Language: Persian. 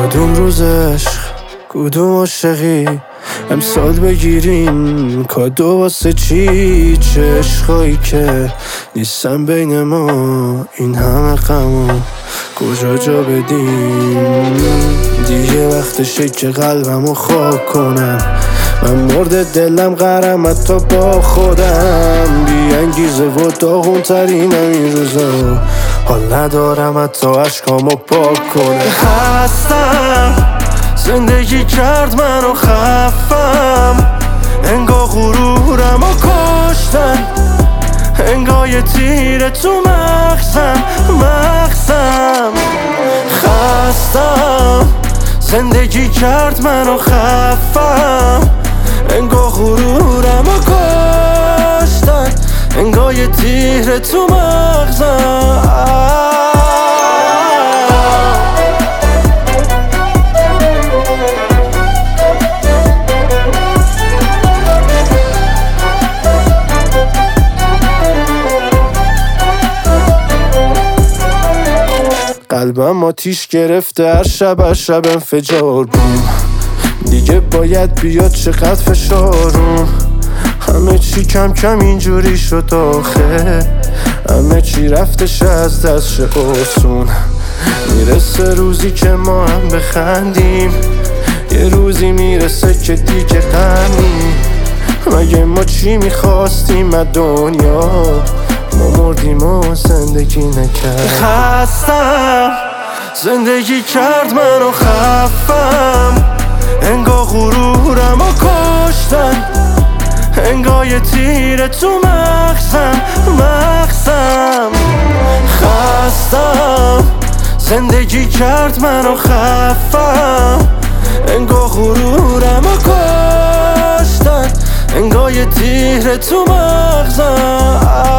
کدوم روز عشق کدوم عاشقی امسال بگیریم کادو واسه چی؟ چه عشقایی که نیستن بین ما، این همه غمو کجا جا بدیم؟ دیگه وقتشه که قلبمو خاک کنم، من مرد دلم قرم حتی با خودم، بی انگیزه و داغون ترینم این روزا، حال ندارم حتی عشقامو پاک کنم. هستم زندگی کرد منو خفم، انگار غرورمو کشتن، انگار یه تیر تو مغزم. خستم زندگی کرد منو خفم، انگار غرورمو کشتن، انگار یه تیر تو مغزم. قلبم آتیش گرفته، هر شب انفجار بوم، دیگه باید بیاد چقدر فشارم. همه چی کم کم اینجوری شد آخه، همه چی رفتش از دست آسون. میرسه روزی که ما هم بخندیم، یه روزی میرسه که دیگه غمیم. مگه ما چی میخواستیم از دنیا؟ ما مردیم و زندگی نکرد. خستم زندگی کرد منو خفم، انگار غرورمو کشتن، انگار یه تیر تو مغزم. خستم زندگی کرد منو خفم، انگار غرورمو کشتن، انگار یه تیر تو مغزم.